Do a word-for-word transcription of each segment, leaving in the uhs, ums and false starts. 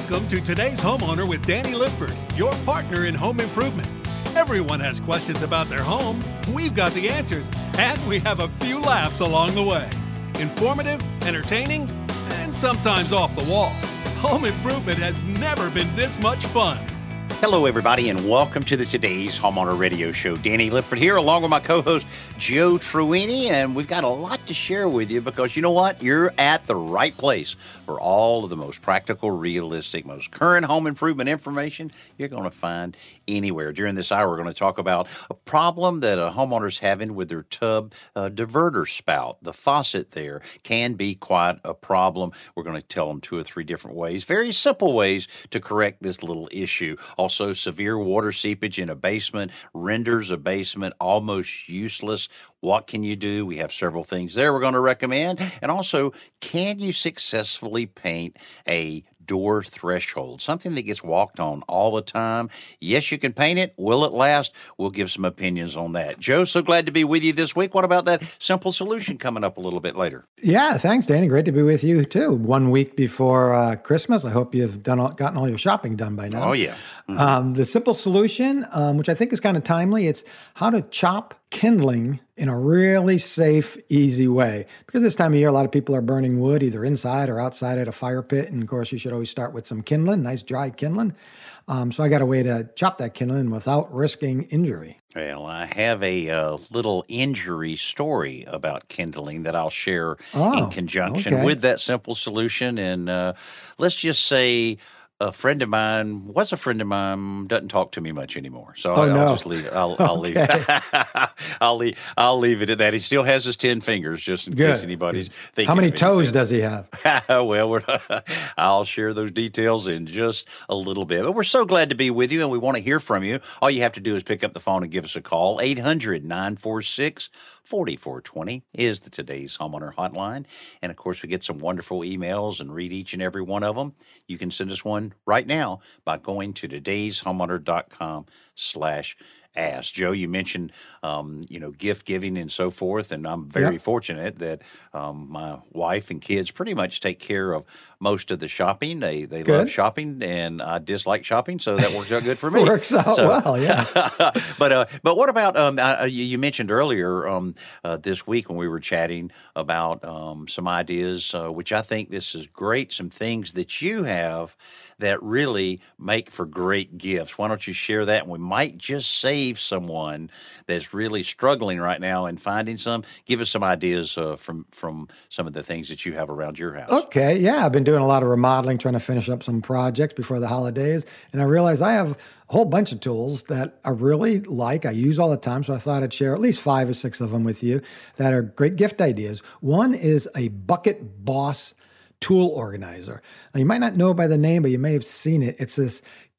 Welcome to Today's Homeowner with Danny Lipford, your partner in home improvement. Everyone has questions about their home. We've got the answers, and we have a few laughs along the way. Informative, entertaining, and sometimes off the wall. Home improvement has never been this much fun. Hello, everybody, and welcome to the Today's Homeowner Radio Show. Danny Lipford here, along with my co-host, Joe Truini, and we've got a lot to share with you because you know what? You're at the right place for all of the most practical, realistic, most current home improvement information you're going to find anywhere. During this hour, we're going to talk about a problem that a homeowner's having with their tub uh, diverter spout. The faucet there can be quite a problem. We're going to tell them two or three different ways, very simple ways to correct this little issue. Also, severe water seepage in a basement renders a basement almost useless. What can you do? We have several things there we're going to recommend. And also, can you successfully paint a door threshold, something that gets walked on all the time? Yes, you can paint it. Will it last? We'll give some opinions on that. Joe, so glad to be with you this week. What about that simple solution coming up a little bit later? Yeah, thanks, Danny. Great to be with you, too. One week before uh, Christmas. I hope you've done all, gotten all your shopping done by now. Oh, yeah. Mm-hmm. Um, the simple solution, um, which I think is kind of timely, it's how to chop kindling in a really safe, easy way. Because this time of year, a lot of people are burning wood either inside or outside at a fire pit. And of course, you should always start with some kindling, nice dry kindling. Um, so I got a way to chop that kindling without risking injury. Well, I have a uh, little injury story about kindling that I'll share oh, in conjunction okay. with that simple solution. And uh, let's just say a friend of mine, was a friend of mine, doesn't talk to me much anymore. So oh, I'll, no. I'll just leave it. I'll, I'll leave it. I'll leave. I'll leave it at that. He still has his ten fingers, just in Good. case anybody's Good. thinking. How many of toes does he have? well, we're, I'll share those details in just a little bit. But we're so glad to be with you, and we want to hear from you. All you have to do is pick up the phone and give us a call. eight hundred, nine four six, four four two zero is the Today's Homeowner Hotline. And, of course, we get some wonderful emails and read each and every one of them. You can send us one right now by going to todayshomeowner.com slash ask. Joe, you mentioned, um, you know, gift giving and so forth, and I'm very yep. fortunate that um, my wife and kids pretty much take care of most of the shopping. They they good. love shopping, and I dislike shopping, so that works out good for me. Works out so, well, yeah. but uh, but what about um, uh, you, you mentioned earlier um, uh, this week when we were chatting about um, some ideas, uh, which I think this is great. Some things that you have that really make for great gifts. Why don't you share that? And we might just save someone that's really struggling right now and finding some. Give us some ideas uh, from from some of the things that you have around your house. Okay, yeah, I've been doing a lot of remodeling, trying to finish up some projects before the holidays, and I realized I have a whole bunch of tools that I really like, I use all the time, so I thought I'd share at least five or six of them with you that are great gift ideas. One is a Bucket Boss tool organizer. Now, you might not know it by the name, but you may have seen it. It's this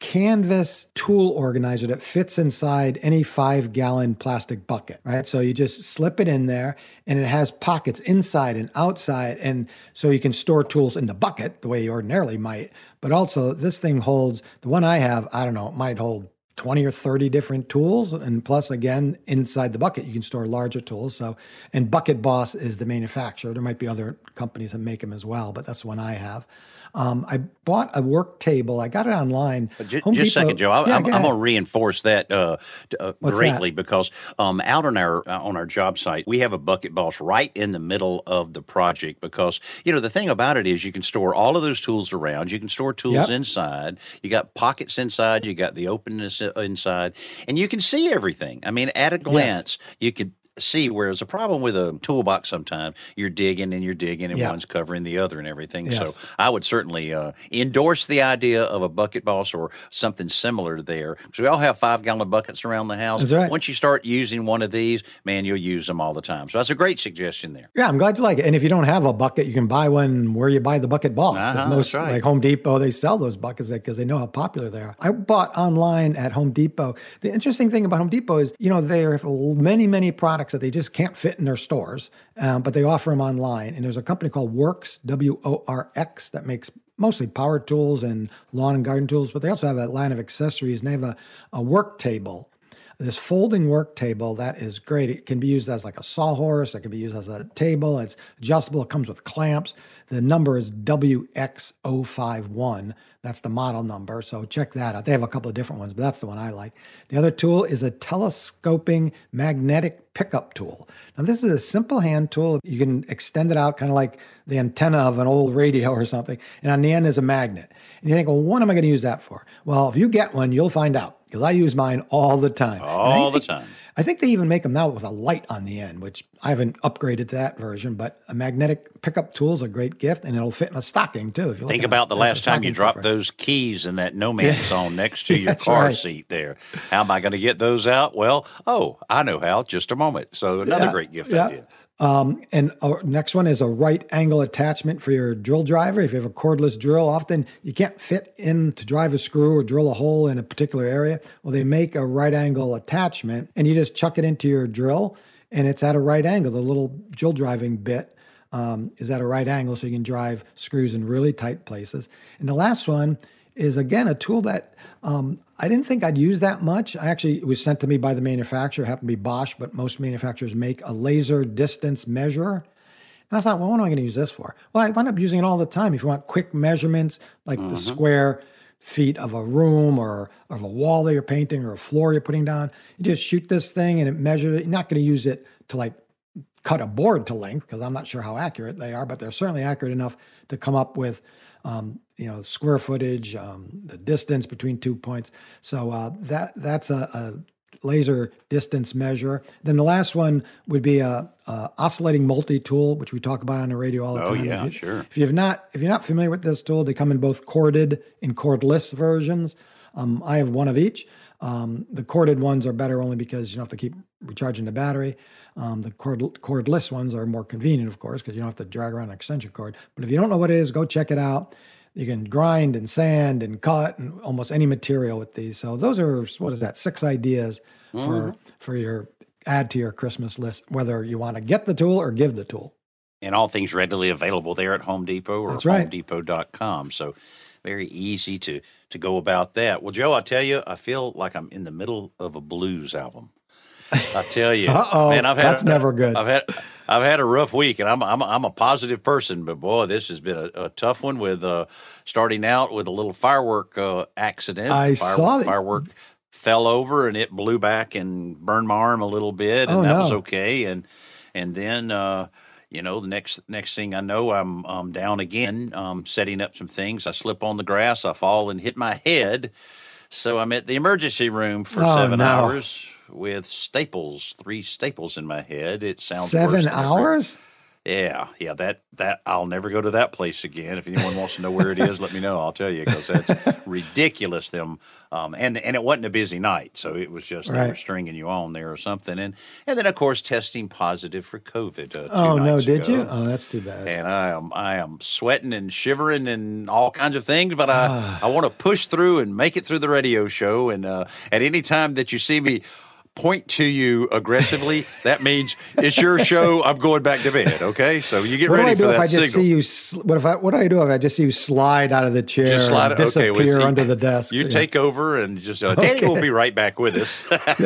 canvas tool organizer that fits inside any five gallon plastic bucket, right? So you just slip it in there and it has pockets inside and outside. And so you can store tools in the bucket the way you ordinarily might. But also this thing holds, the one I have, I don't know, it might hold twenty or thirty different tools. And plus, again, inside the bucket, you can store larger tools. So, and Bucket Boss is the manufacturer. There might be other companies that make them as well, but that's the one I have. Um, I bought a work table. I got it online. Just, Home just a second, Joe. I, yeah, I'm, go I'm going ahead. to reinforce that uh, uh, greatly that? because um, out on our uh, on our job site, we have a Bucket Boss right in the middle of the project because, you know, the thing about it is you can store all of those tools around. You can store tools Yep. inside. You got pockets inside. You got the openness inside. And you can see everything. I mean, at a glance, yes. you could see, whereas a problem with a toolbox sometimes, you're digging and you're digging and yeah. one's covering the other and everything. Yes. So I would certainly uh, endorse the idea of a Bucket Boss or something similar there. Because we all have five-gallon buckets around the house. That's right. Once you start using one of these, man, you'll use them all the time. So that's a great suggestion there. Yeah, I'm glad you like it. And if you don't have a bucket, you can buy one where you buy the Bucket Boss. Because Uh-huh, most, that's right. like Home Depot, they sell those buckets because they know how popular they are. I bought online at Home Depot. The interesting thing about Home Depot is, you know, they have many, many products that they just can't fit in their stores, um, but they offer them online. And there's a company called Worx, W O R X, that makes mostly power tools and lawn and garden tools, but they also have a line of accessories, and they have a, a work table. this folding work table that is great. It can be used as like a sawhorse. It can be used as a table. It's adjustable. It comes with clamps. The number is W X zero five one. That's the model number. So check that out. They have a couple of different ones, but that's the one I like. The other tool is a telescoping magnetic pickup tool. Now, this is a simple hand tool. You can extend it out kind of like the antenna of an old radio or something. And on the end is a magnet. And you think, well, what am I going to use that for? Well, if you get one, you'll find out, because I use mine all the time. All the think, time. I think they even make them now with a light on the end, which I haven't upgraded to that version, but a magnetic pickup tool is a great gift, and it'll fit in a stocking, too. If you Think about the last time you dropped those keys in that no man's zone next to your car right. seat there. How am I going to get those out? Well, oh, I know how. Just a moment. So another yeah, great gift yeah. idea. Um, and our next one is a right angle attachment for your drill driver. If you have a cordless drill, often you can't fit in to drive a screw or drill a hole in a particular area. Well, they make a right angle attachment, and you just chuck it into your drill, and it's at a right angle. The little drill driving bit um, is at a right angle, so you can drive screws in really tight places. And the last one is, again, a tool that um, I didn't think I'd use that much. I actually, it was sent to me by the manufacturer. It happened to be Bosch, but most manufacturers make a laser distance measurer. And I thought, well, what am I going to use this for? Well, I wind up using it all the time. If you want quick measurements, like mm-hmm. the square feet of a room or of a wall that you're painting or a floor you're putting down, you just shoot this thing and it measures it. You're not going to use it to like cut a board to length, because I'm not sure how accurate they are, but they're certainly accurate enough to come up with Um, you know, square footage, um, the distance between two points. So uh, that that's a, a laser distance measure. Then the last one would be a, a oscillating multi-tool, which we talk about on the radio all the oh, time. Oh yeah, if you, sure. If you've not if you're not familiar with this tool, they come in both corded and cordless versions. Um, I have one of each. Um, the corded ones are better only because you don't have to keep recharging the battery. Um, the cord, cordless ones are more convenient, of course, because you don't have to drag around an extension cord. But if you don't know what it is, go check it out. You can grind and sand and cut and almost any material with these. So those are, what is that, six ideas mm-hmm. for for your add to your Christmas list, whether you want to get the tool or give the tool. And all things readily available there at Home Depot or That's right. home depot dot com. So very easy to to go about that. Well, Joe, I tell you, I feel like I'm in the middle of a blues album. I tell you, Uh-oh, man, I've had that's a, never good. I've had I've had a rough week, and I'm I'm I'm a positive person, but boy, this has been a, a tough one. With uh, starting out with a little firework uh, accident. I Fire, saw that. Firework fell over, and it blew back and burned my arm a little bit, and oh, that no. was okay. And and then uh, you know, the next next thing I know, I'm um, down again, um, setting up some things. I slip on the grass, I fall and hit my head. So I'm at the emergency room for oh, seven no. hours. With staples, three staples in my head. It sounds Seven worse hours? Yeah, yeah. That that I'll never go to that place again. If anyone wants to know where it is, let me know. I'll tell you, because that's ridiculous. Them um, and and it wasn't a busy night, so it was just right. they were stringing you on there or something. And and then of course testing positive for COVID. Uh, two oh no, did ago. you? Oh, that's too bad. And I am I am sweating and shivering and all kinds of things, but I I want to push through and make it through the radio show. And uh, at any time that you see me point to you aggressively, that means it's your show. I'm going back to bed. Okay, so you get what ready do I do for if that I just signal. see you? Sl- what if I? What do I do if I just see you slide out of the chair Just slide, and disappear okay, well, see, under the desk? You yeah. take over and just uh, Danny okay. will be right back with us.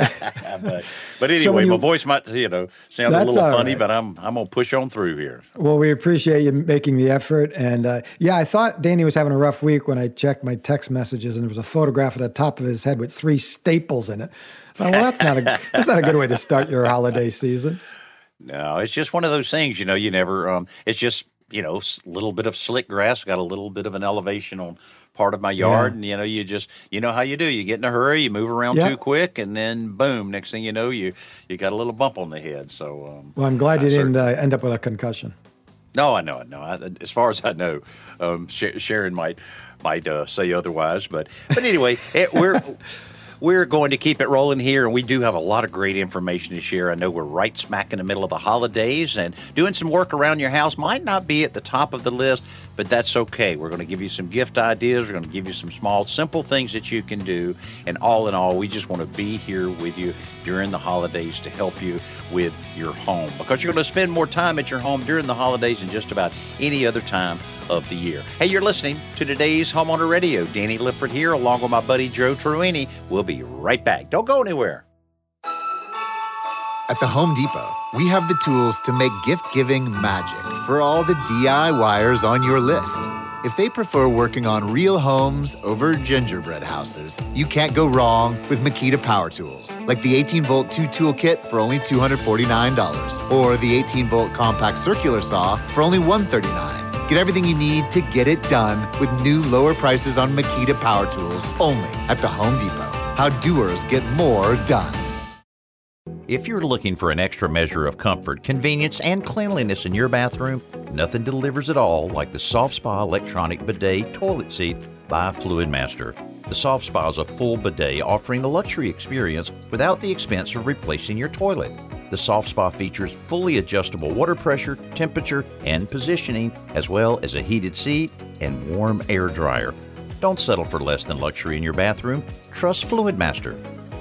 but, but anyway, so you, my voice might you know sound a little funny, right. but I'm I'm gonna push on through here. Well, we appreciate you making the effort, and uh, yeah, I thought Danny was having a rough week when I checked my text messages, and there was a photograph at the top of his head with three staples in it. Well, that's not a that's not a good way to start your holiday season. No, it's just one of those things, you know. You never. Um, it's just you know, a little bit of slick grass. Got a little bit of an elevation on part of my yard, yeah. and you know, you just you know how you do. You get in a hurry, you move around yeah. too quick, and then boom. Next thing you know, you you got a little bump on the head. So, um, well, I'm glad you didn't uh, end up with a concussion. No, I know, I know. I, as far as I know, um, Sharon might might uh, say otherwise, but but anyway, it, we're. We're going to keep it rolling here, and we do have a lot of great information to share. I know we're right smack in the middle of the holidays, and doing some work around your house might not be at the top of the list, but that's okay. We're going to give you some gift ideas. We're going to give you some small, simple things that you can do, and all in all, we just want to be here with you during the holidays to help you with your home, because you're going to spend more time at your home during the holidays than just about any other time of the year. Hey, you're listening to today's Homeowner Radio. Danny Lipford here, along with my buddy Joe Truini. We'll be right back. Don't go anywhere. At the Home Depot, we have the tools to make gift-giving magic for all the DIYers on your list. If they prefer working on real homes over gingerbread houses, you can't go wrong with Makita Power Tools, like the eighteen volt two tool kit for only two hundred forty-nine dollars, or the eighteen volt compact circular saw for only one hundred thirty-nine dollars. Get everything you need to get it done with new lower prices on Makita Power Tools only at the Home Depot. How doers get more done. If you're looking for an extra measure of comfort, convenience, and cleanliness in your bathroom, nothing delivers it all like the Soft Spa electronic bidet toilet seat by Fluidmaster. The Soft Spa is a full bidet offering the luxury experience without the expense of replacing your toilet. The Soft Spa features fully adjustable water pressure, temperature, and positioning, as well as a heated seat and warm air dryer. Don't settle for less than luxury in your bathroom. Trust Fluidmaster.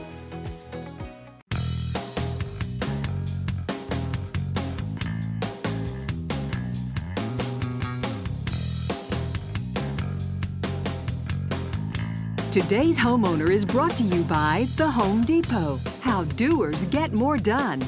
Today's Homeowner is brought to you by The Home Depot. How doers get more done.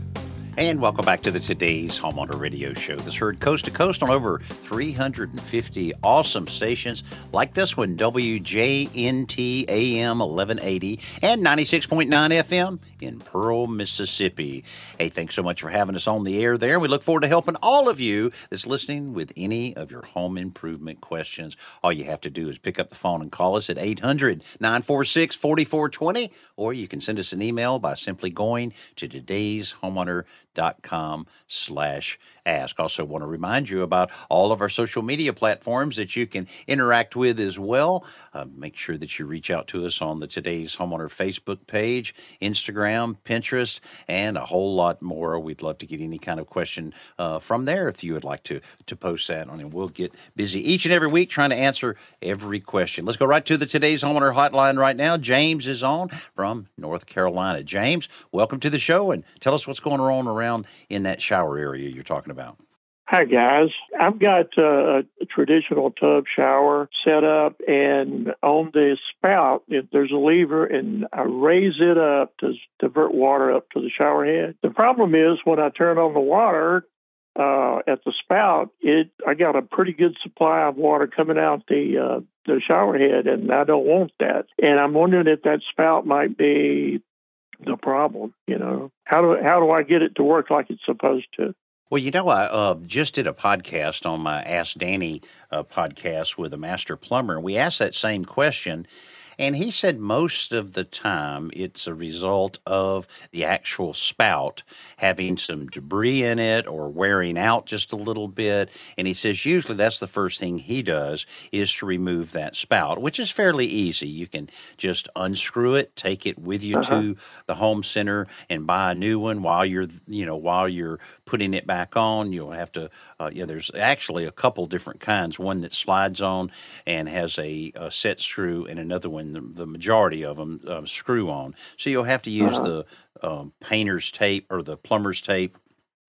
And welcome back to the Today's Homeowner Radio Show that's heard coast to coast on over three hundred fifty awesome stations like this one, W J N T A M eleven eighty and ninety-six point nine F M in Pearl, Mississippi. Hey, thanks so much for having us on the air there. We look forward to helping all of you that's listening with any of your home improvement questions. All you have to do is pick up the phone and call us at eight hundred, nine four six, four four two zero, or you can send us an email by simply going to today's homeowner dot com slash ask. Also want to remind you about all of our social media platforms that you can interact with as well. Uh, make sure that you reach out to us on the Today's Homeowner Facebook page, Instagram, Pinterest, and a whole lot more. We'd love to get any kind of question uh, from there if you would like to, to post that on, and we'll get busy each and every week trying to answer every question. Let's go right to the Today's Homeowner hotline right now. James is on from North Carolina. James, welcome to the show, and tell us what's going on around in that shower area you're talking about. Hi, guys. I've got uh, a traditional tub shower set up, and on the spout, there's a lever, and I raise it up to divert water up to the shower head. The problem is when I turn on the water uh, at the spout, it I got a pretty good supply of water coming out the uh, the shower head, and I don't want that. And I'm wondering if that spout might be the problem. You know, how do how do I get it to work like it's supposed to? Well, you know, I uh, just did a podcast on my Ask Danny uh, podcast with a master plumber, and we asked that same question, and he said most of the time it's a result of the actual spout having some debris in it or wearing out just a little bit, and he says usually that's the first thing he does is to remove that spout, which is fairly easy. You can just unscrew it, take it with you uh-huh. to the home center, and buy a new one while you're, you know, while you're putting it back on. You'll have to, uh, yeah, there's actually a couple different kinds, one that slides on and has a, a set screw, and another one, the, the majority of them um, screw on. So you'll have to use uh-huh. the um, painter's tape or the plumber's tape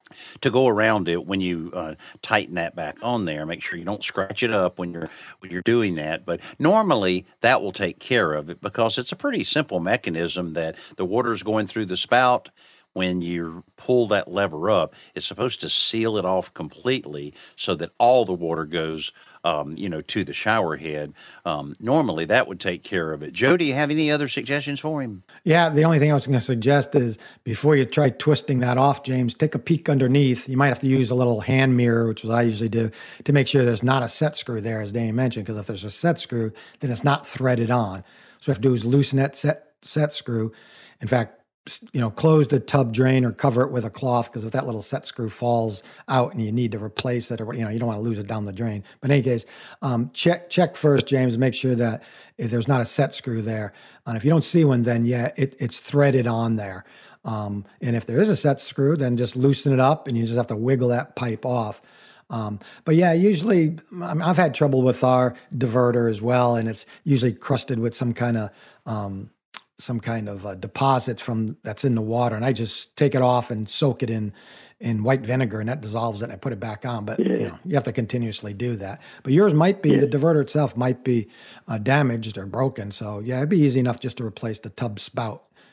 to go around it when you uh, tighten that back on there. Make sure you don't scratch it up when you're when you're doing that. But normally that will take care of it because it's a pretty simple mechanism that the water is going through the spout. When you pull that lever up, it's supposed to seal it off completely so that all the water goes, um, you know, to the shower head. Um, normally, that would take care of it. Joe, do you have any other suggestions for him? Yeah, the only thing I was going to suggest is before you try twisting that off, James, take a peek underneath. You might have to use a little hand mirror, which is what I usually do, to make sure there's not a set screw there, as Danny mentioned, because if there's a set screw, then it's not threaded on. So what you have to do is loosen that set, set screw. In fact, you know, close the tub drain or cover it with a cloth, because if that little set screw falls out and you need to replace it, or, you know, you don't want to lose it down the drain. But in any case, um, check check first, James, and make sure that if there's not a set screw there. And if you don't see one, then yeah, it, it's threaded on there. Um, and if there is a set screw, then just loosen it up and you just have to wiggle that pipe off. Um, but yeah, usually I mean, I've had trouble with our diverter as well, and it's usually crusted with some kind of um, some kind of uh, deposit from that's in the water, and I just take it off and soak it in in white vinegar, and that dissolves it, and I put it back on. But yeah. you know, you have to continuously do that. But yours might be, yeah. the diverter itself might be uh, damaged or broken. So yeah, it'd be easy enough just to replace the tub spout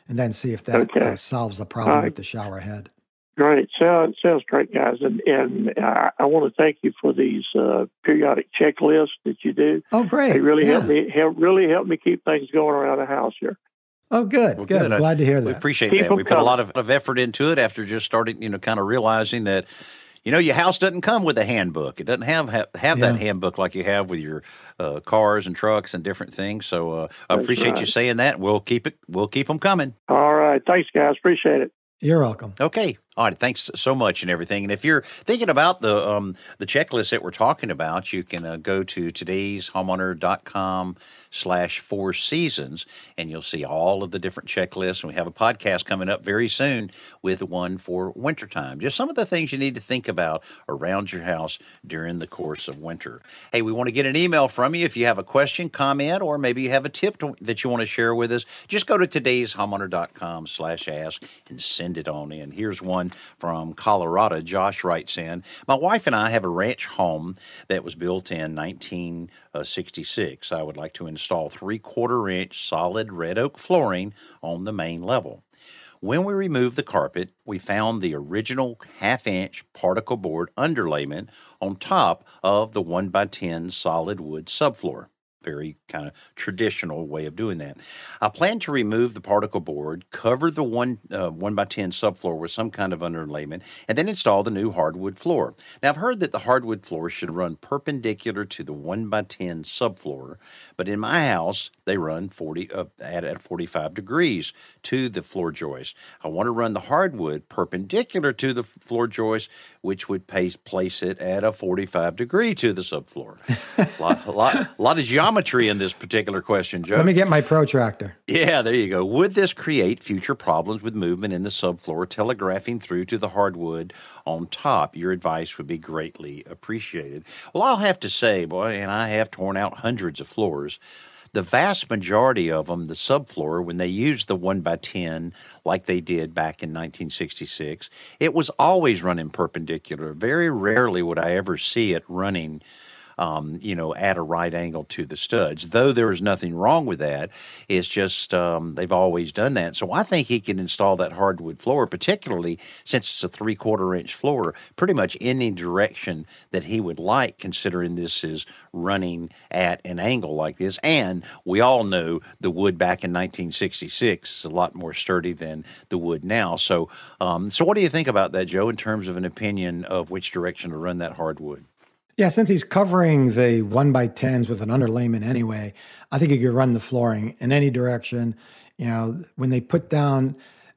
and then see if that Okay. uh, solves the problem All right. with the shower head. Great. Sounds sounds great, guys. And and uh, I want to thank you for these uh, periodic checklists that you do. Oh, great. They really yeah. help me help really help me keep things going around the house here. Oh, good, Well, good. good. I- Glad to hear We that. appreciate Keep that. 'em We put a lot of, coming. of effort into it after just starting, you know, kind of realizing that, you know, your house doesn't come with a handbook. It doesn't have have, have that Yeah. handbook like you have with your uh, cars and trucks and different things. So uh, I That's appreciate you right. saying that. We'll keep it. We'll keep them coming. All right. Thanks, guys. Appreciate it. You're welcome. Okay. All right. Thanks so much and everything. And if you're thinking about the um, the checklist that we're talking about, you can uh, go to today's homeowner dot com slash four seasons, and you'll see all of the different checklists. And we have a podcast coming up very soon with one for wintertime. Just some of the things you need to think about around your house during the course of winter. Hey, we want to get an email from you if you have a question, comment, or maybe you have a tip to, that you want to share with us. Just go to today's homeowner dot com slash ask and send it on in. Here's one from Colorado. Josh writes in, my wife and I have a ranch home that was built in nineteen sixty-six. I would like to install three-quarter inch solid red oak flooring on the main level. When we removed the carpet, we found the original half-inch particle board underlayment on top of the one by ten solid wood subfloor. Very kind of traditional way of doing that. I plan to remove the particle board, cover the one uh, one by ten subfloor with some kind of underlayment, and then install the new hardwood floor. Now, I've heard that the hardwood floor should run perpendicular to the one by ten subfloor, but in my house, they run forty uh, at, at forty-five degrees to the floor joist. I want to run the hardwood perpendicular to the floor joist, which would place, place it at a forty-five degree to the subfloor. A lot, lot, lot of geometry in this particular question, Joe. Let me get my protractor. Yeah, there you go. Would this create future problems with movement in the subfloor, telegraphing through to the hardwood on top? Your advice would be greatly appreciated. Well, I'll have to say, boy, and I have torn out hundreds of floors. The vast majority of them, the subfloor, when they used the one by ten like they did back in nineteen sixty-six, it was always running perpendicular. Very rarely would I ever see it running Um, you know, at a right angle to the studs. Though there is nothing wrong with that, it's just um, they've always done that. So I think he can install that hardwood floor, particularly since it's a three-quarter inch floor, pretty much any direction that he would like, considering this is running at an angle like this. And we all know the wood back in nineteen sixty-six is a lot more sturdy than the wood now. So, um, so what do you think about that, Joe, in terms of an opinion of which direction to run that hardwood? Yeah, since he's covering the one by tens with an underlayment anyway, I think you could run the flooring in any direction. You know, when they put down,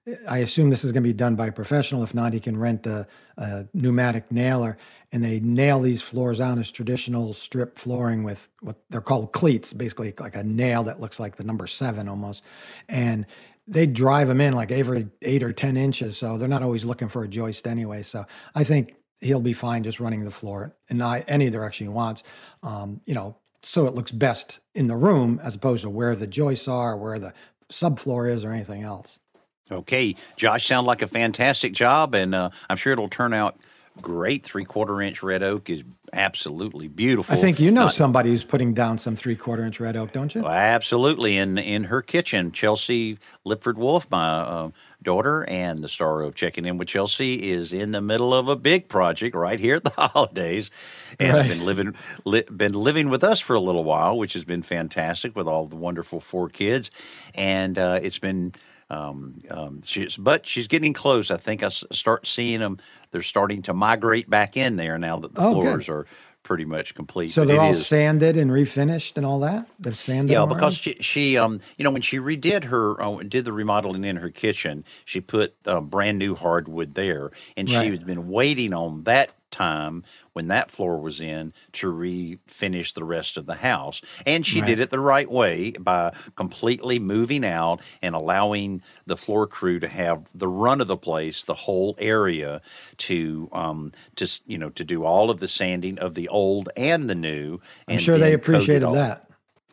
I assume this is going to be done by a professional. If not, he can rent a, a pneumatic nailer, and they nail these floors down as traditional strip flooring with what they're called cleats, basically like a nail that looks like the number seven almost. And they drive them in like every eight or ten inches, so they're not always looking for a joist anyway. So I think he'll be fine just running the floor in any direction he wants, um, you know, so it looks best in the room as opposed to where the joists are, where the subfloor is, or anything else. Okay, Josh, sound like a fantastic job, and uh, I'm sure it'll turn out great. Three-quarter inch red oak is absolutely beautiful. I think you know Not- somebody who's putting down some three-quarter inch red oak, don't you? Well, absolutely. In in her kitchen, Chelsea Lipford Wolf, my uh, daughter and the star of Checking In with Chelsea, is in the middle of a big project right here at the holidays, and Right. I've been living li- been living with us for a little while, which has been fantastic with all the wonderful four kids, and uh, it's been. Um, um, she's, but she's getting close. I think I s- start seeing them. They're starting to migrate back in there now that the Oh, good. floors are pretty much complete. So But they're it all is- sanded and refinished and all that? They've sanded Yeah, them because already? she, she, um, you know, when she redid her, uh, did the remodeling in her kitchen, she put um, brand new hardwood there, and Right. she had been waiting on that time when that floor was in to refinish the rest of the house. And she Right. did it the right way by completely moving out and allowing the floor crew to have the run of the place, the whole area, to um, to s- you know to do all of the sanding of the old and the new. I'm and sure they then coat it appreciated all. that.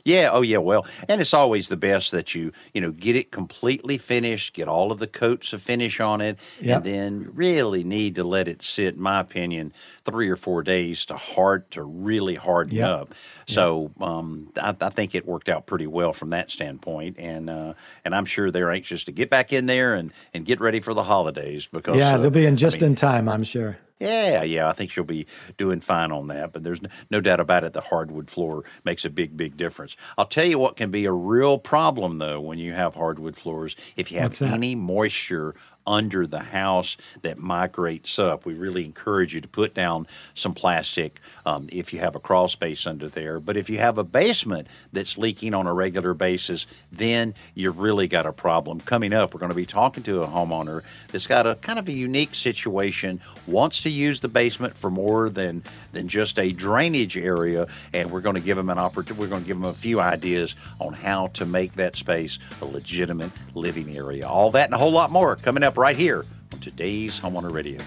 Yeah, oh yeah, well, and it's always the best that you, you know, get it completely finished, get all of the coats of finish on it, Yep. and then really need to let it sit, in my opinion, three or four days to hard to really harden Yep. up. So um, I, I think it worked out pretty well from that standpoint, and uh, and I'm sure they're anxious to get back in there and, and get ready for the holidays because Yeah, uh, they'll be in just I mean, in time, I'm sure. yeah, yeah, I think she'll be doing fine on that. But there's no, no doubt about it, the hardwood floor makes a big, big difference. I'll tell you what can be a real problem, though, when you have hardwood floors, if you have What's that? any moisture under the house that migrates up. We really encourage you to put down some plastic um, if you have a crawl space under there. But if you have a basement that's leaking on a regular basis, then you've really got a problem. Coming up, we're going to be talking to a homeowner that's got a kind of a unique situation, wants to use the basement for more than, than just a drainage area, and we're going to give them an opportunity. We're going to give them a few ideas on how to make that space a legitimate living area. All that and a whole lot more coming up right here on today's Homeowner Radio.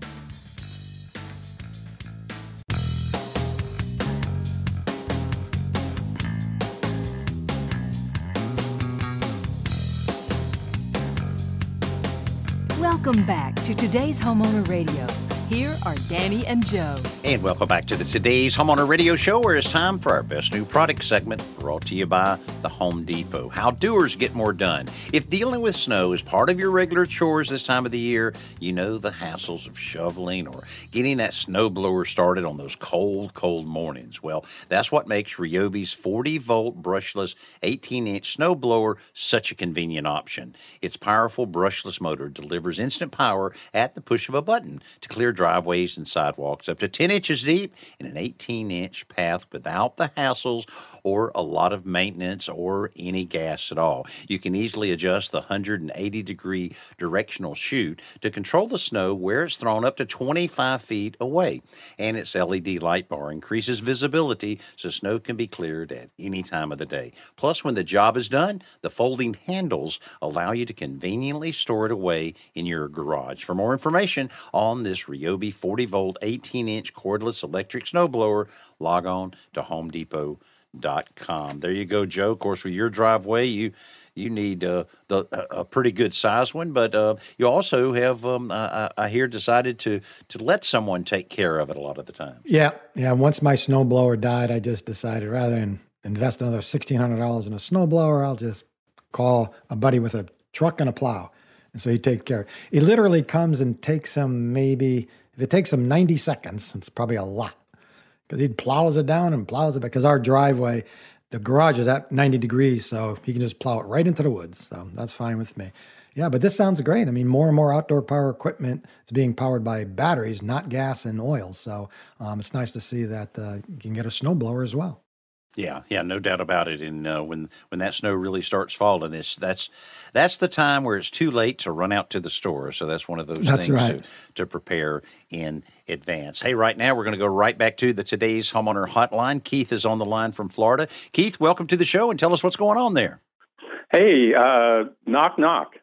Welcome back to today's Homeowner Radio. Here are Danny and Joe. And welcome back to the Today's Homeowner Radio Show, where it's time for our Best New Product segment, brought to you by the Home Depot. How doers get more done. If dealing with snow is part of your regular chores this time of the year, you know the hassles of shoveling or getting that snow blower started on those cold, cold mornings. Well, that's what makes Ryobi's forty volt brushless eighteen inch snow blower such a convenient option. Its powerful brushless motor delivers instant power at the push of a button to clear driveways and sidewalks up to ten inches deep in an eighteen inch path without the hassles or a lot of maintenance or any gas at all. You can easily adjust the one hundred eighty degree directional chute to control the snow where it's thrown up to twenty-five feet away. And its L E D light bar increases visibility so snow can be cleared at any time of the day. Plus, when the job is done, the folding handles allow you to conveniently store it away in your garage. For more information on this Ryobi forty volt eighteen inch cordless electric snowblower, log on to home depot dot com. There you go, Joe. Of course, with your driveway, you you need uh, the, a pretty good size one, but uh, you also have, um, I, I hear, decided to to let someone take care of it a lot of the time. Yeah, yeah. Once my snowblower died, I just decided rather than invest another sixteen hundred dollars in a snowblower, I'll just call a buddy with a truck and a plow. And so he takes care of it. It literally comes and takes him maybe, if it takes him ninety seconds, it's probably a lot. Because he plows it down and plows it back. Because our driveway, the garage is at ninety degrees, so he can just plow it right into the woods. So that's fine with me. Yeah, but this sounds great. I mean, more and more outdoor power equipment is being powered by batteries, not gas and oil. So um, it's nice to see that uh, you can get a snowblower as well. Yeah, yeah, no doubt about it. And uh, when when that snow really starts falling, it's that's that's the time where it's too late to run out to the store. So that's one of those That's things right. to, to prepare in advance. Hey, right now we're going to go right back to the Today's Homeowner Hotline. Keith is on the line from Florida. Keith, welcome to the show, and tell us what's going on there. Hey, uh, knock, knock.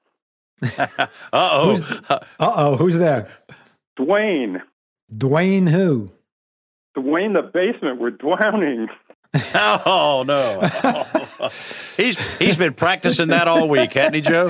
Uh-oh. Uh-oh, who's there? Dwayne. Dwayne who? Dwayne, the basement. We're drowning. Oh, no. he's he's been practicing that all week, hasn't he, Joe?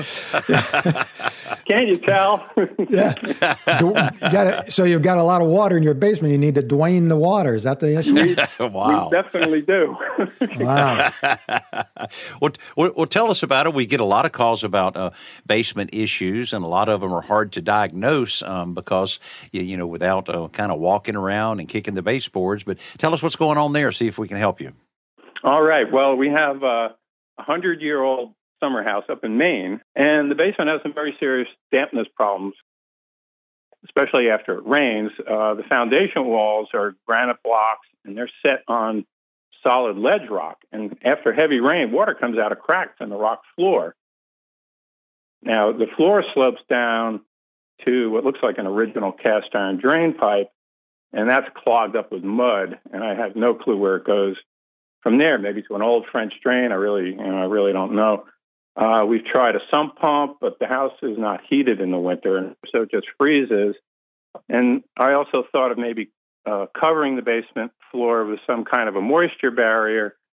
Can't you tell? Yeah. Du- you gotta, so you've got a lot of water in your basement. You need to Dwayne the water. Is that the issue? Wow. We definitely do. Wow. well, t- well, well, tell us about it. We get a lot of calls about uh, basement issues, and a lot of them are hard to diagnose um, because, you, you know, without uh, kind of walking around and kicking the baseboards. But tell us what's going on there, see if we can help you. All right. Well, we have uh, a hundred-year-old summer house up in Maine, and the basement has some very serious dampness problems, especially after it rains. Uh, the foundation walls are granite blocks, and they're set on solid ledge rock. And after heavy rain, water comes out of cracks in the rock floor. Now, the floor slopes down to what looks like an original cast iron drain pipe, and that's clogged up with mud, and I have no clue where it goes from there, maybe to an old French drain. I really, you know, I really don't know. Uh, we've tried a sump pump, but the house is not heated in the winter, and so it just freezes. And I also thought of maybe uh, covering the basement floor with some kind of a moisture barrier,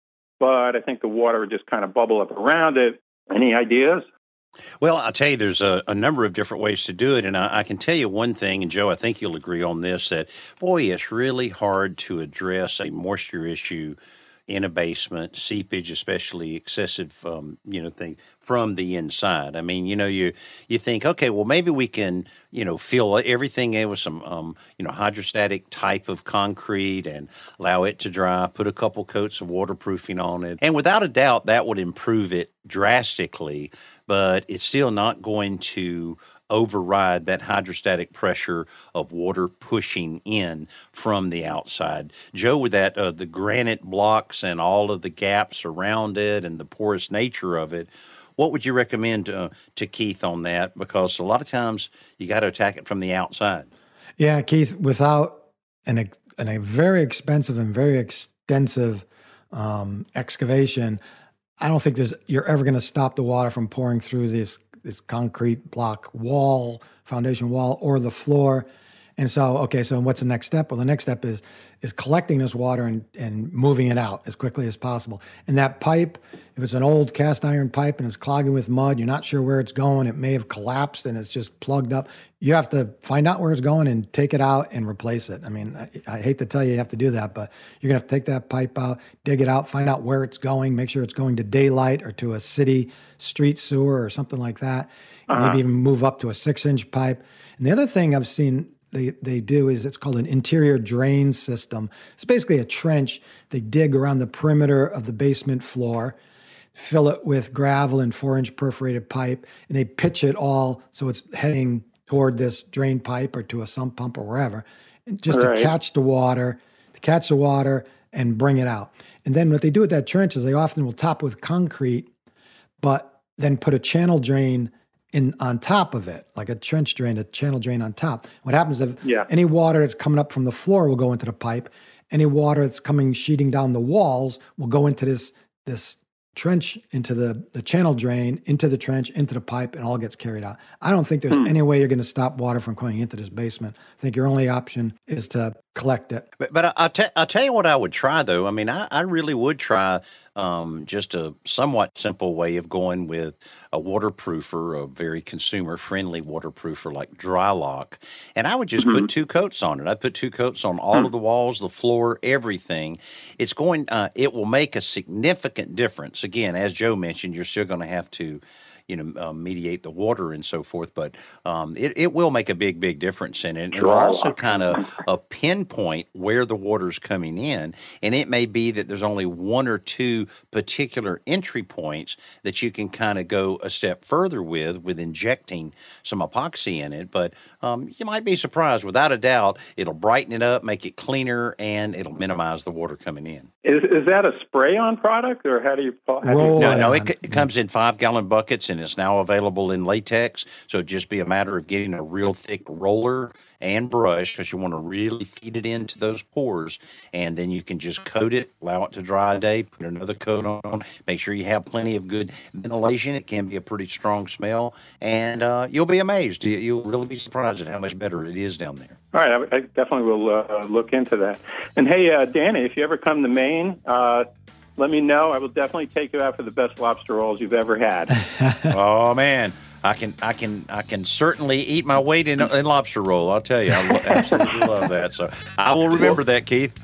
but I think the water would just kind of bubble up around it. Any ideas? Well, I'll tell you, there's a, a number of different ways to do it. And I, I can tell you one thing, and Joe, I think you'll agree on this, that, boy, it's really hard to address a moisture issue in a basement, seepage, especially excessive, um, you know, thing from the inside. I mean, you know, you you think, okay, well, maybe we can, you know, fill everything in with some, um, you know, hydrostatic type of concrete and allow it to dry, put a couple coats of waterproofing on it. And without a doubt, that would improve it drastically, but it's still not going to override that hydrostatic pressure of water pushing in from the outside. Joe, with that, uh, the granite blocks and all of the gaps around it and the porous nature of it, what would you recommend uh, to Keith on that? Because a lot of times you got to attack it from the outside. Yeah, Keith, without an, an a very expensive and very extensive um, excavation, I don't think there's you're ever going to stop the water from pouring through this this concrete block wall, foundation wall, or the floor. And so, okay, so what's the next step? Well, the next step is is collecting this water and, and moving it out as quickly as possible. And that pipe, if it's an old cast iron pipe and it's clogging with mud, you're not sure where it's going, it may have collapsed and it's just plugged up. You have to find out where it's going and take it out and replace it. I mean, I, I hate to tell you you have to do that, but you're going to have to take that pipe out, dig it out, find out where it's going, make sure it's going to daylight or to a city street sewer or something like that. Uh-huh. Maybe even move up to a six-inch pipe. And the other thing I've seen They they do is it's called an interior drain system. It's basically a trench. They dig around the perimeter of the basement floor, fill it with gravel and four-inch perforated pipe, and they pitch it all so it's heading toward this drain pipe or to a sump pump or wherever, and just right. to catch the water, to catch the water and bring it out. And then what they do with that trench is they often will top with concrete, but then put a channel drain in on top of it, like a trench drain, a channel drain on top. What happens if yeah. any water that's coming up from the floor will go into the pipe, any water that's coming sheeting down the walls will go into this this trench, into the, the channel drain, into the trench, into the pipe, and all gets carried out. I don't think there's hmm. any way you're going to stop water from coming into this basement. I think your only option is to collect it. But, but I'll, te- I'll tell you what I would try, though. I mean, I, I really would try um, just a somewhat simple way of going with a waterproofer, a very consumer-friendly waterproofer like Drylock. And I would just mm-hmm. put two coats on it. I'd put two coats on all mm-hmm. of the walls, the floor, everything. It's going, uh, it will make a significant difference. Again, as Joe mentioned, you're still going to have to you know, uh, mediate the water and so forth, but um, it, it will make a big, big difference in it. It'll also kind of uh, pinpoint where the water's coming in, and it may be that there's only one or two particular entry points that you can kind of go a step further with, with injecting some epoxy in it, but um, you might be surprised. Without a doubt, it'll brighten it up, make it cleaner, and it'll minimize the water coming in. Is is that a spray-on product, or how do you... How do you no, no, it, c- it comes in five-gallon buckets, and it's now available in latex, so it'd just be a matter of getting a real thick roller and brush, because you want to really feed it into those pores, and then you can just coat it, allow it to dry a day, put another coat on, make sure you have plenty of good ventilation. It can be a pretty strong smell, and uh, you'll be amazed. You'll really be surprised at how much better it is down there. All right, I, I definitely will uh, look into that. And hey, uh, Danny, if you ever come to Maine, uh, let me know. I will definitely take you out for the best lobster rolls you've ever had. Oh man, I can, I can, I can certainly eat my weight in, in lobster roll. I'll tell you, I lo- absolutely love that. So I will remember that, Keith.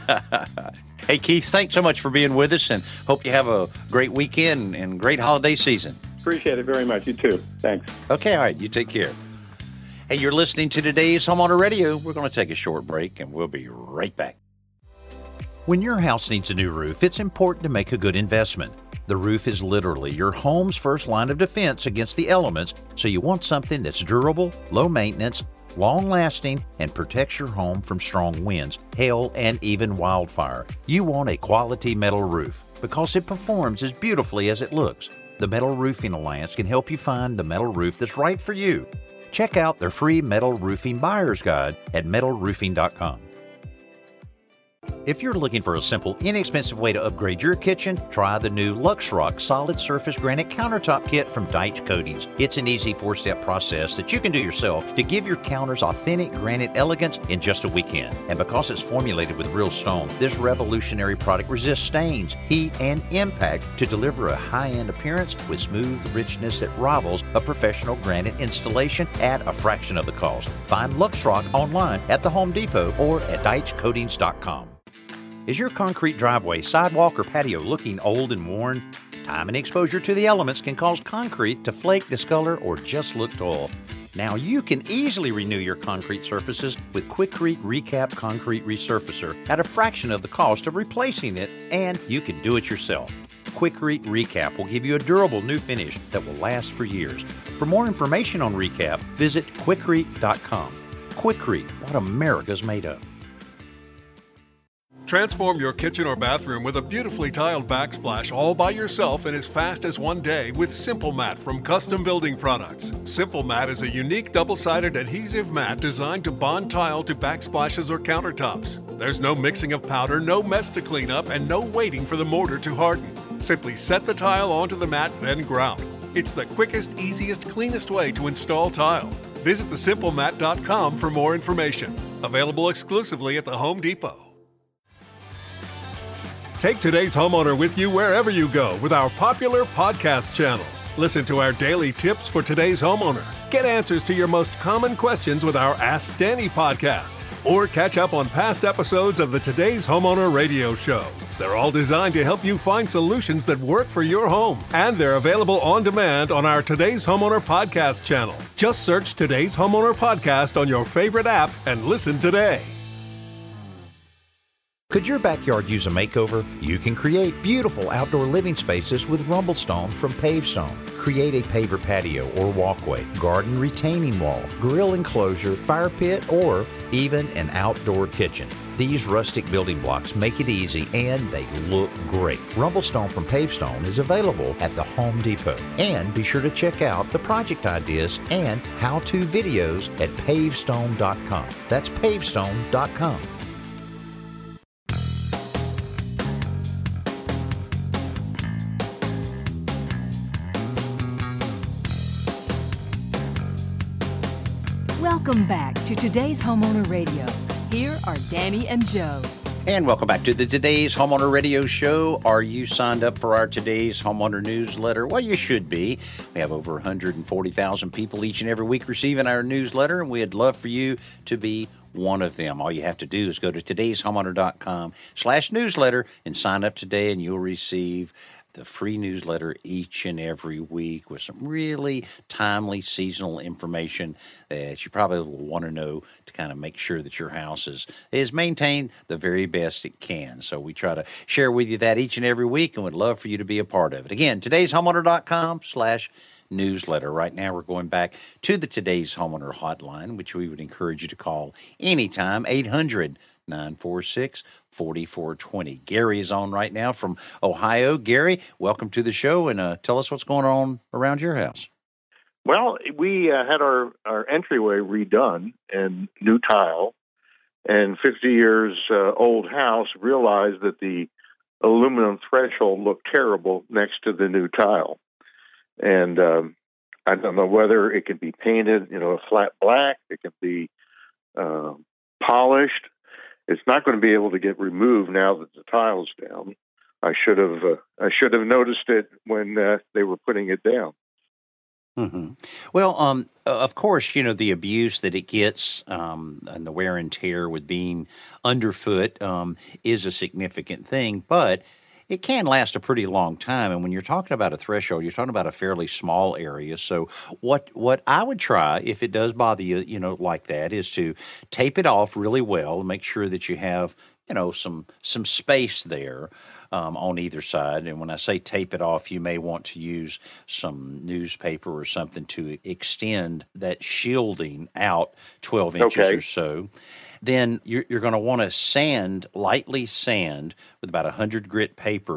Hey, Keith, thanks so much for being with us, and hope you have a great weekend and great holiday season. Appreciate it very much. You too. Thanks. Okay, all right. You take care. Hey, you're listening to today's Homeowner Radio. We're going to take a short break, and we'll be right back. When your house needs a new roof, it's important to make a good investment. The roof is literally your home's first line of defense against the elements, so you want something that's durable, low maintenance, long-lasting, and protects your home from strong winds, hail, and even wildfire. You want a quality metal roof because it performs as beautifully as it looks. The Metal Roofing Alliance can help you find the metal roof that's right for you. Check out their free metal roofing buyer's guide at metal roofing dot com. If you're looking for a simple, inexpensive way to upgrade your kitchen, try the new LuxRock Solid Surface Granite Countertop Kit from Deitch Coatings. It's an easy four-step process that you can do yourself to give your counters authentic granite elegance in just a weekend. And because it's formulated with real stone, this revolutionary product resists stains, heat, and impact to deliver a high-end appearance with smooth richness that rivals a professional granite installation at a fraction of the cost. Find LuxRock online at the Home Depot or at deitch coatings dot com. Is your concrete driveway, sidewalk, or patio looking old and worn? Time and exposure to the elements can cause concrete to flake, discolor, or just look dull. Now you can easily renew your concrete surfaces with Quikrete Recap Concrete Resurfacer at a fraction of the cost of replacing it, and you can do it yourself. Quikrete Recap will give you a durable new finish that will last for years. For more information on Recap, visit quikrete dot com. Quikrete, what America's made of. Transform your kitchen or bathroom with a beautifully tiled backsplash all by yourself in as fast as one day with Simple Mat from Custom Building Products. Simple Mat is a unique double-sided adhesive mat designed to bond tile to backsplashes or countertops. There's no mixing of powder, no mess to clean up, and no waiting for the mortar to harden. Simply set the tile onto the mat, then grout. It's the quickest, easiest, cleanest way to install tile. Visit the simple mat dot com for more information. Available exclusively at the Home Depot. Take Today's Homeowner with you wherever you go with our popular podcast channel. Listen to our daily tips for today's homeowner. Get answers to your most common questions with our Ask Danny podcast. Or catch up on past episodes of the Today's Homeowner radio show. They're all designed to help you find solutions that work for your home. And they're available on demand on our Today's Homeowner podcast channel. Just search Today's Homeowner podcast on your favorite app and listen today. Could your backyard use a makeover? You can create beautiful outdoor living spaces with Rumblestone from Pavestone. Create a paver patio or walkway, garden retaining wall, grill enclosure, fire pit, or even an outdoor kitchen. These rustic building blocks make it easy and they look great. Rumblestone from Pavestone is available at the Home Depot. And be sure to check out the project ideas and how-to videos at pavestone dot com. That's pavestone dot com. Welcome back to Today's Homeowner Radio. Here are Danny and Joe. And welcome back to the Today's Homeowner Radio Show. Are you signed up for our Today's Homeowner newsletter? Well, you should be. We have over one hundred forty thousand people each and every week receiving our newsletter, and we'd love for you to be one of them. All you have to do is go to today's homeowner dot com slash newsletter and sign up today, and you'll receive the free newsletter each and every week with some really timely seasonal information that you probably will want to know to kind of make sure that your house is, is maintained the very best it can. So we try to share with you that each and every week and would love for you to be a part of it. Again, today's homeowner dot com slash newsletter. Right now we're going back to the Today's Homeowner hotline, which we would encourage you to call anytime, eight hundred, nine four six, four four two zero. Gary is on right now from Ohio. Gary, welcome to the show, and uh, tell us what's going on around your house. Well, we uh, had our, our entryway redone and new tile, and fifty years uh, old house realized that the aluminum threshold looked terrible next to the new tile. And um, I don't know whether it can be painted, you know, a flat black, it can be uh, polished. It's not going to be able to get removed now that the tile's down. I should have uh, I should have noticed it when uh, they were putting it down. Mm-hmm. Well, um, of course, you know, the abuse that it gets um, and the wear and tear with being underfoot um, is a significant thing, but it can last a pretty long time. And when you're talking about a threshold, you're talking about a fairly small area. So what what I would try, if it does bother you, you know, like that, is to tape it off really well and make sure that you have, you know, some some space there um, on either side. And when I say tape it off, you may want to use some newspaper or something to extend that shielding out twelve inches Okay. or so. Then you're, you're going to want to sand, lightly sand with about one hundred grit paper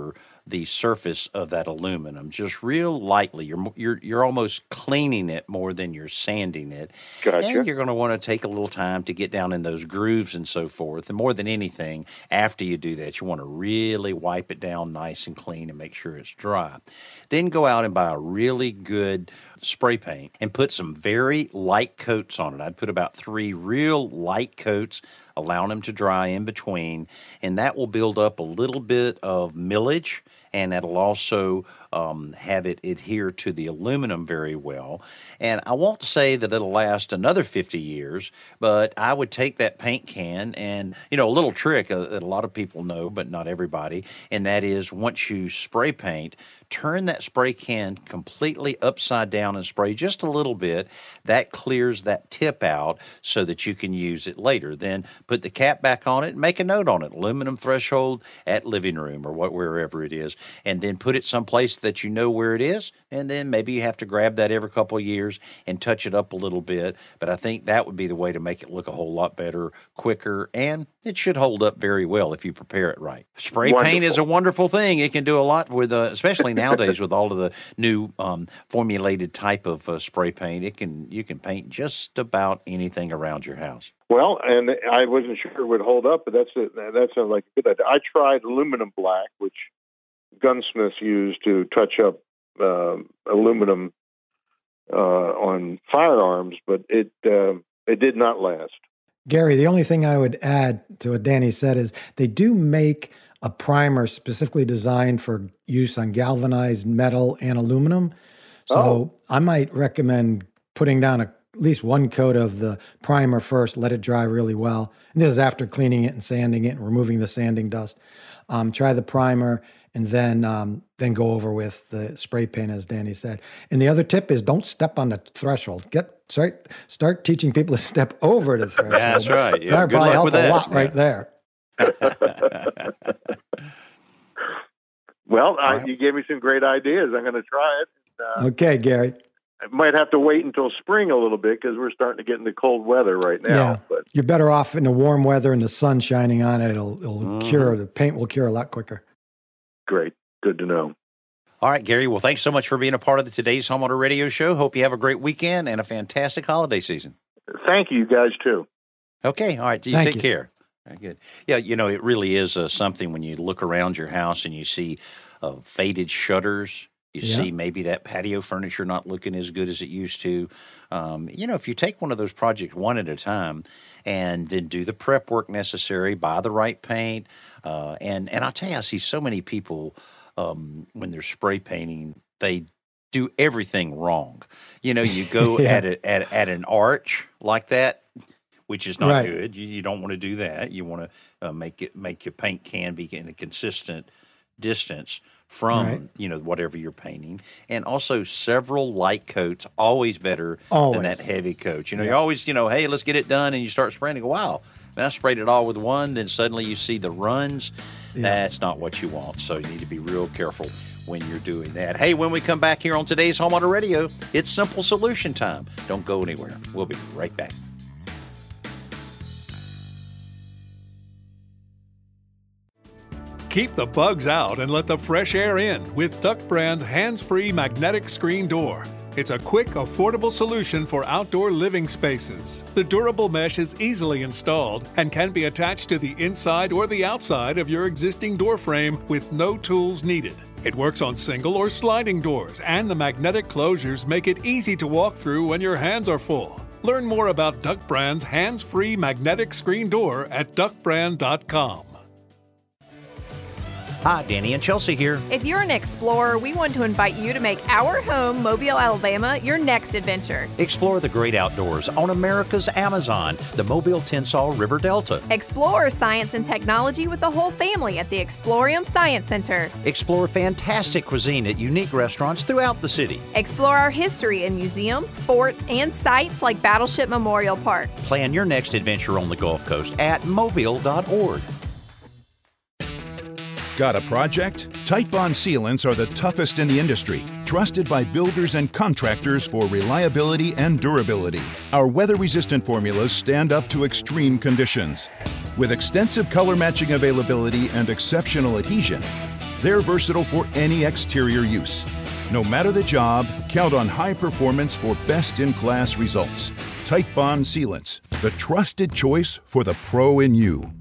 the surface of that aluminum just real lightly. You're you're you're almost cleaning it more than you're sanding it. Gotcha. And you're going to want to take a little time to get down in those grooves and so forth. And more than anything, after you do that, you want to really wipe it down nice and clean and make sure it's dry. Then go out and buy a really good spray paint and put some very light coats on it. I'd put about three real light coats, allowing them to dry in between, and that will build up a little bit of millage, and that'll also um, have it adhere to the aluminum very well. And I won't say that it'll last another fifty years, but I would take that paint can and, you know, a little trick uh, that a lot of people know, but not everybody, and that is once you spray paint, turn that spray can completely upside down and spray just a little bit. That clears that tip out so that you can use it later. Then put the cap back on it and make a note on it, aluminum threshold at living room or what, wherever it is, and then put it someplace that you know where it is, and then maybe you have to grab that every couple of years and touch it up a little bit. But I think that would be the way to make it look a whole lot better, quicker, and it should hold up very well if you prepare it right. Spray Wonderful. paint is a wonderful thing. It can do a lot with, uh, especially nowadays with all of the new um, formulated type of uh, spray paint. It can you can paint just about anything around your house. Well, and I wasn't sure it would hold up, but that's a, that sounds like a good idea. I tried aluminum black, which gunsmiths use to touch up uh, aluminum uh, on firearms, but it uh, it did not last. Gary, the only thing I would add to what Danny said is they do make a primer specifically designed for use on galvanized metal and aluminum. So Oh. I might recommend putting down a, at least one coat of the primer first, let it dry really well. And this is after cleaning it and sanding it and removing the sanding dust. Um, try the primer and then um, then go over with the spray paint, as Danny said. And the other tip is don't step on the threshold. Get start start teaching people to step over the threshold. That's right. Yeah, That'd good probably luck help with a that. lot right there. Well, I, you gave me some great ideas. I'm going to try it. Uh, Okay, Gary. I might have to wait until spring a little bit because we're starting to get into cold weather right now. Yeah, But you're better off in the warm weather and the sun shining on it. It'll, it'll Mhm. cure, the paint will cure a lot quicker. great. Good to know. All right, Gary. Well, thanks so much for being a part of the today's Homeowner Radio Show. Hope you have a great weekend and a fantastic holiday season. Thank you, you guys, too. Okay. All right. You Thank take you. care. Very good. Yeah, you know, it really is uh, something when you look around your house and you see uh, faded shutters. You Yeah. see maybe that patio furniture not looking as good as it used to. Um, you know, if you take one of those projects one at a time and then do the prep work necessary, buy the right paint, uh, and, and I'll tell you, I see so many people um, when they're spray painting, they do everything wrong. You know, you go Yeah. at, a, at at an arch like that, which is not Right. good. You, you don't want to do that. You want to uh, make it make your paint can be in a consistent distance from Right. you know whatever you're painting, and also several light coats always better than that Always. heavy coat. You know, Yeah. you always you know, hey, let's get it done, and you start spraying. And go, wow, man, I sprayed it all with one. Then suddenly you see the runs. Yeah. That's not what you want. So you need to be real careful when you're doing that. Hey, when we come back here on today's Homeowner Radio, it's simple solution time. Don't go anywhere. We'll be right back. Keep the bugs out and let the fresh air in with Duck Brand's hands-free magnetic screen door. It's a quick, affordable solution for outdoor living spaces. The durable mesh is easily installed and can be attached to the inside or the outside of your existing door frame with no tools needed. It works on single or sliding doors, and the magnetic closures make it easy to walk through when your hands are full. Learn more about Duck Brand's hands-free magnetic screen door at duck brand dot com. Hi, Danny and Chelsea here. If you're an explorer, we want to invite you to make our home, Mobile, Alabama, your next adventure. Explore the great outdoors on America's Amazon, the Mobile Tensas River Delta. Explore science and technology with the whole family at the Explorium Science Center. Explore fantastic cuisine at unique restaurants throughout the city. Explore our history in museums, forts, and sites like Battleship Memorial Park. Plan your next adventure on the Gulf Coast at mobile dot org. Got a project? Titebond sealants are the toughest in the industry, trusted by builders and contractors for reliability and durability. Our weather-resistant formulas stand up to extreme conditions. With extensive color matching availability and exceptional adhesion, They're versatile for any exterior use. No matter the job, count on high performance for best-in-class results. Titebond Sealants, the trusted choice for the pro in you.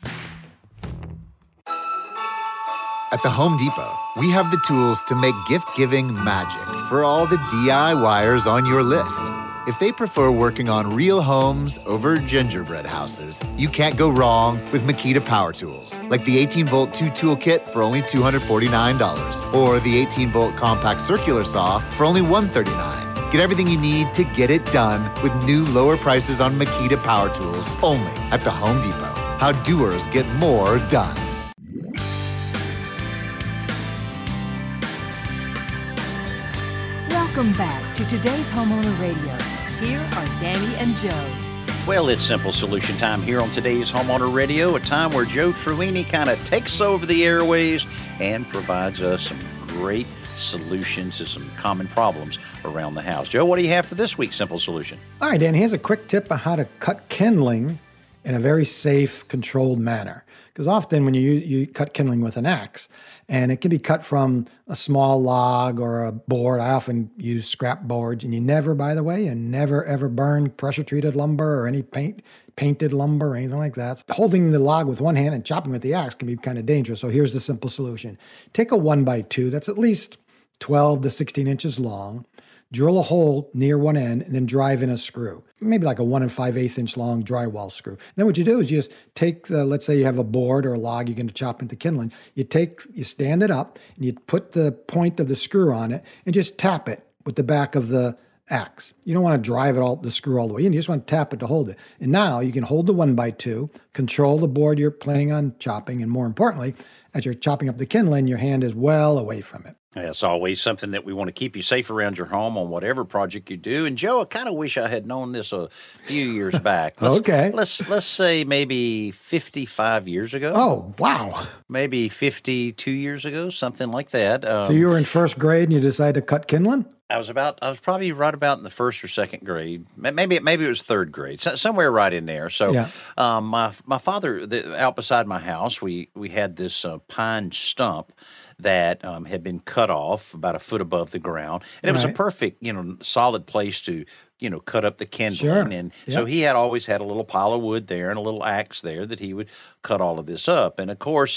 At the Home Depot, we have the tools to make gift-giving magic for all the DIYers on your list. If they prefer working on real homes over gingerbread houses, you can't go wrong with Makita Power Tools, like the eighteen volt two tool kit for only two hundred forty-nine dollars, or the eighteen volt compact circular saw for only one hundred thirty-nine dollars. Get everything you need to get it done with new lower prices on Makita Power Tools only at the Home Depot. How doers get more done. Welcome back to today's Homeowner Radio. Here are Danny and Joe. Well, it's Simple Solution time here on today's Homeowner Radio, a time where Joe Truini kind of takes over the airways and provides us some great solutions to some common problems around the house. Joe, what do you have for this week's Simple Solution? All right, Dan, here's a quick tip on how to cut kindling in a very safe, controlled manner. Because often when you you cut kindling with an axe, and it can be cut from a small log or a board. I often use scrap boards, and you never, by the way, you never ever burn pressure-treated lumber or any paint painted lumber or anything like that. Holding the log with one hand and chopping with the axe can be kind of dangerous. So here's the simple solution. Take a one by two that's at least twelve to sixteen inches long, drill a hole near one end, and then drive in a screw. Maybe like a one and five-eighths inch long drywall screw. And then what you do is you just take the, let's say you have a board or a log you're going to chop into kindling. You take, you stand it up, and you put the point of the screw on it, and just tap it with the back of the axe. You don't want to drive it all the screw all the way in. You just want to tap it to hold it. And now you can hold the one by two, control the board you're planning on chopping, and more importantly, as you're chopping up the kindling, your hand is well away from it. It's always something that we want to keep you safe around your home on whatever project you do. And Joe, I kind of wish I had known this a few years back. Let's, okay. Let's let's say maybe fifty-five years ago. Oh, wow. Maybe fifty-two years ago, something like that. Um, so you were in first grade and you decided to cut kindling? I was about, I was probably right about in the first or second grade. Maybe maybe it was third grade, somewhere right in there. So yeah. um, my my father, the, out beside my house, we, we had this uh, pine stump that um, had been cut off about a foot above the ground. And it was right. a perfect, you know, solid place to, you know, cut up the kindling. Sure. And yep. so he had always had a little pile of wood there and a little axe there that he would cut all of this up. And of course,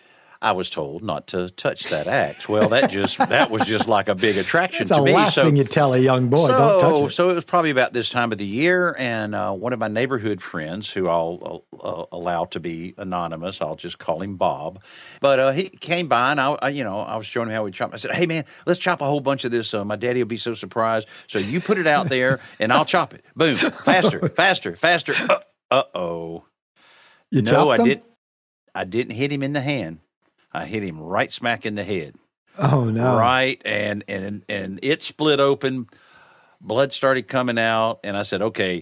I was told not to touch that axe. Well, that just that was just like a big attraction That's to me. That's the last so, thing you tell a young boy, so, don't touch it. So it was probably about this time of the year, and uh, one of my neighborhood friends, who I'll uh, allow to be anonymous, I'll just call him Bob, but uh, he came by, and I, I, you know, I was showing him how we chop. I said, "Hey, man, let's chop a whole bunch of this. Uh, my daddy will be so surprised. So you put it out there, and I'll chop it. Boom, faster, faster, faster. Uh, uh-oh. You no, chopped I them? didn't. I didn't hit him in the hand. I hit him right smack in the head. Oh, no. Right, and and and it split open. Blood started coming out, and I said, okay,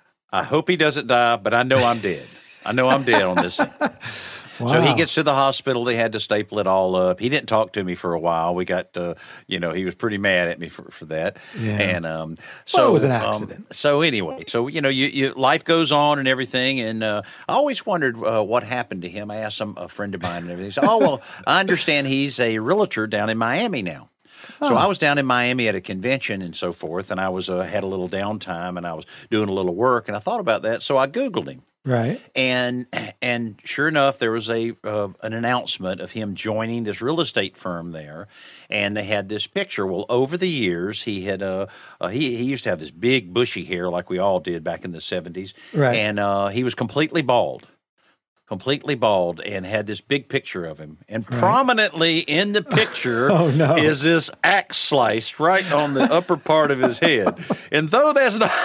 I hope he doesn't die, but I know I'm dead. I know I'm dead on this thing. Wow. So he gets to the hospital. They had to staple it all up. He didn't talk to me for a while. We got, uh, you know, he was pretty mad at me for, for that. Yeah. And um, so well, it was an accident. Um, so anyway, so you know, you, you life goes on and everything. And uh, I always wondered uh, what happened to him. I asked some a friend of mine and everything. He said, "Oh well, I understand he's a realtor down in Miami now." So Oh. I was down in Miami at a convention and so forth, and I was uh, had a little downtime, and I was doing a little work, and I thought about that, so I Googled him. Right. And and sure enough, there was a uh, an announcement of him joining this real estate firm there, and they had this picture. Well, over the years, he had uh, uh he he used to have this big bushy hair like we all did back in the seventies, Right. and uh, he was completely bald. Completely bald, and had this big picture of him. And Right. prominently in the picture Oh, no. is this axe slice right on the upper part of his head. And though that's not,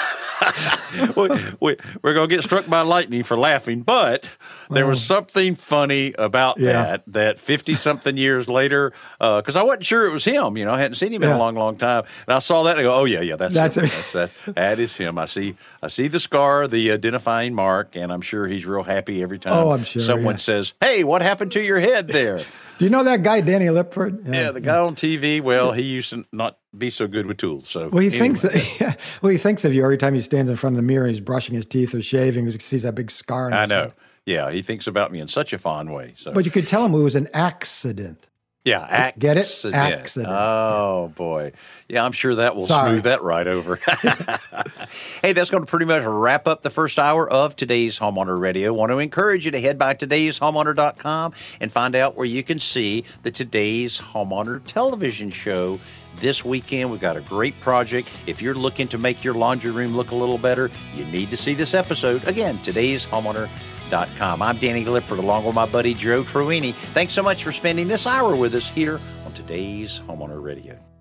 we, we, we're going to get struck by lightning for laughing, but there was something funny about Yeah. that, that fifty-something years later, because I wasn't sure it was him. You know, I hadn't seen him in Yeah. a long, long time. And I saw that and I go, oh, yeah, yeah, that's, That's him. him. That's that. That is him. I see I see the scar, the identifying mark, and I'm sure he's real happy every time Oh, I'm sure, someone yeah. says, hey, what happened to your head there? Do you know that guy, Danny Lipford? Yeah, the guy on T V, well, he used to not be so good with tools. So Well, he anyway. thinks. Yeah, well, he thinks of you every time he stands in front of the mirror. He's brushing his teeth or shaving. He sees that big scar. On I his know. head. Yeah, he thinks about me in such a fond way. So, But you could tell him it was an accident. Yeah, accident. Get it? Accident. Oh, boy. Yeah, I'm sure that will Sorry. smooth that right over. Hey, that's going to pretty much wrap up the first hour of today's Homeowner Radio. I want to encourage you to head by todays homeowner dot com and find out where you can see the Today's Homeowner television show this weekend. We've got a great project. If you're looking to make your laundry room look a little better, you need to see this episode. Again, todays homeowner dot com. I'm Danny Lipford along with my buddy Joe Truini. Thanks so much for spending this hour with us here on Today's Homeowner Radio.